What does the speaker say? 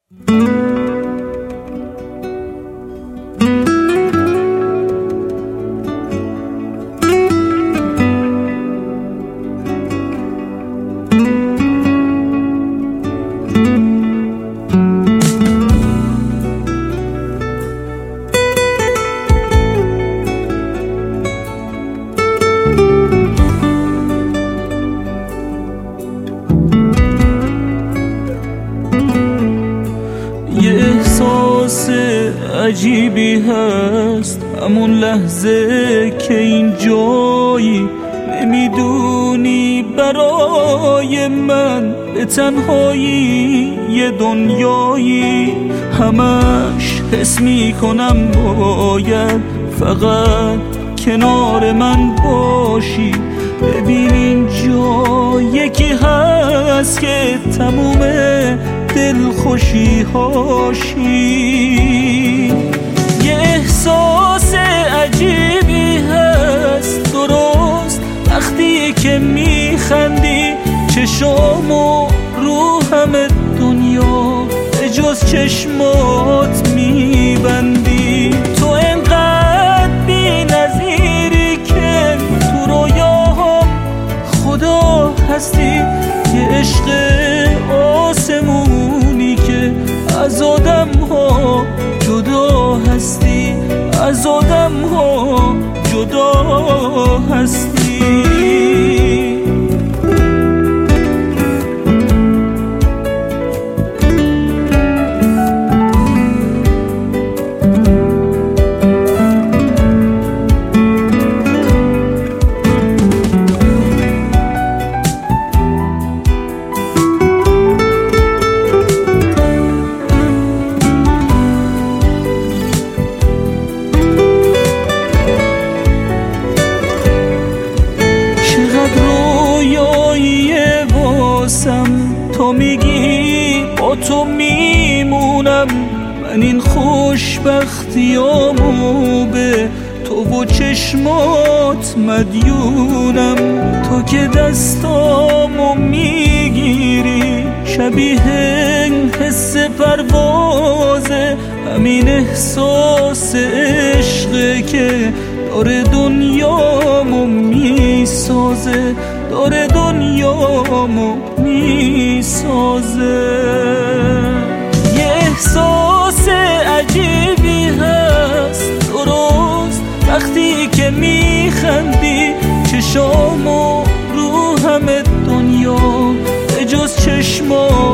احساس عجیبی هست همون لحظه که این جایی نمیدونی برای من به تنهایی یه دنیایی همش حس میکنم باید فقط کنار من باشی ببین اینجا یکی هست که تموم دلخوشی هاشی یه احساس عجیبی هست درست وقتی که میخندی چشامو رو همه دنیا به جز چشمات میبندی تو انقدر بی نظیری که تو رویاهم خدا هستی یه عشق آسمونی که از آدم ها جدا هستی از آدم ها جدا هستی تو میگی با تو میمونم من این خوشبختیامو به تو و چشمات مدیونم تو که دستامو میگیری شبیه حس پروازه همین احساس عشقه که داره دنیامو میسازه داره دنیامو میسازه یه احساس عجیبی هست درست وقتی که میخندی چشامو رو همه دنیا به جز چشمات